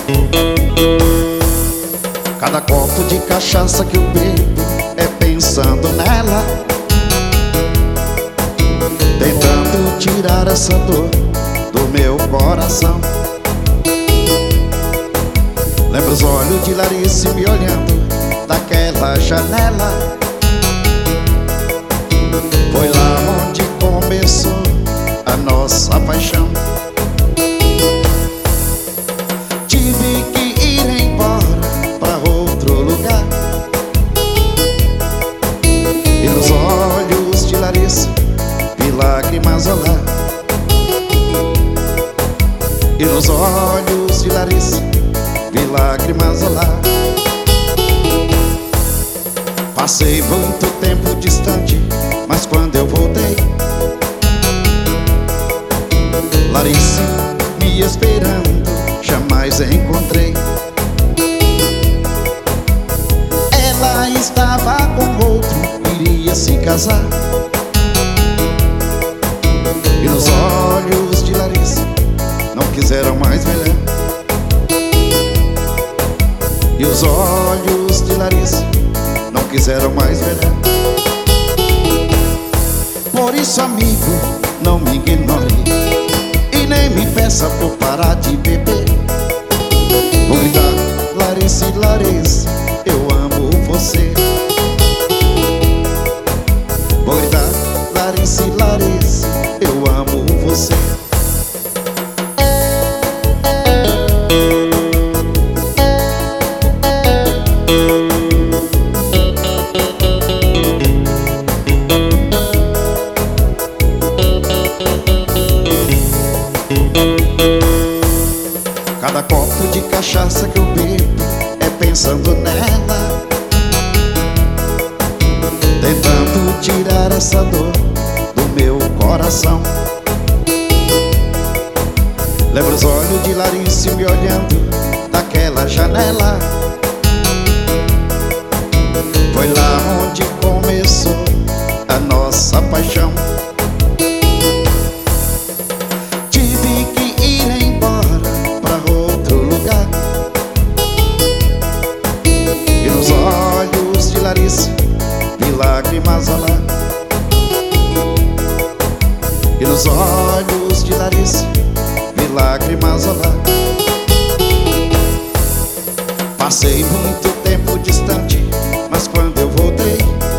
Cada copo de cachaça que eu bebo é pensando nela, tentando tirar essa dor do meu coração. Lembro os olhos de Larissa me olhando daquela janela. Foi lá onde começou a nossa paixão. Tive que ir embora pra outro lugar, e nos olhos de Larissa vi lágrimas rolar. E nos olhos de Larissa vi lágrimas rolar. Passei muito tempo distante, mas quando eu voltei, Larissa me esperando, jamais encontrei. Ela estava com outro, iria se casar. E nos olhos de Larissa não quiseram mais me olhar. E os olhos de Larissa não quiseram mais me olhar. Por isso, amigo, não me ignore e nem me peça pra eu parar de beber. Vou gritar: Larissa, Larissa, eu amo você. Vou gritar: Larissa, Larissa, eu amo você. Cada copo de cachaça que eu bebo é pensando nela, tentando tirar essa dor do meu coração. Lembro os olhos de Larissa me olhando daquela janela. Foi lá onde começou a nossa paixão. Tive que ir embora pra outro lugar, e nos olhos de Larissa vi lágrimas rolar. E nos olhos de Larissa vi lágrimas rolar. Passei muito tempo distante, mas quando eu voltei,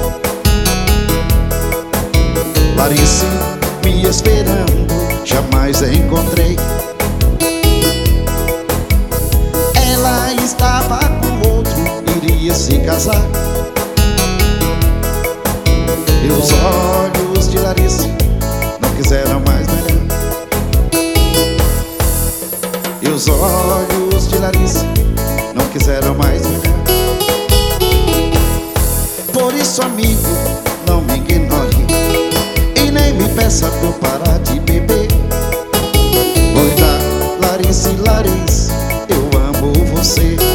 Larissa me esperando, jamais encontrei. Ela estava com outro, iria se casar. E os olhos de Larissa não quiseram mais me olhar. E os olhos de Larissa não quiseram mais me olhar. Por isso, amigo, não me ignore e nem me peça pra eu parar de beber. Vou gritar: Larissa, Larissa, eu amo você.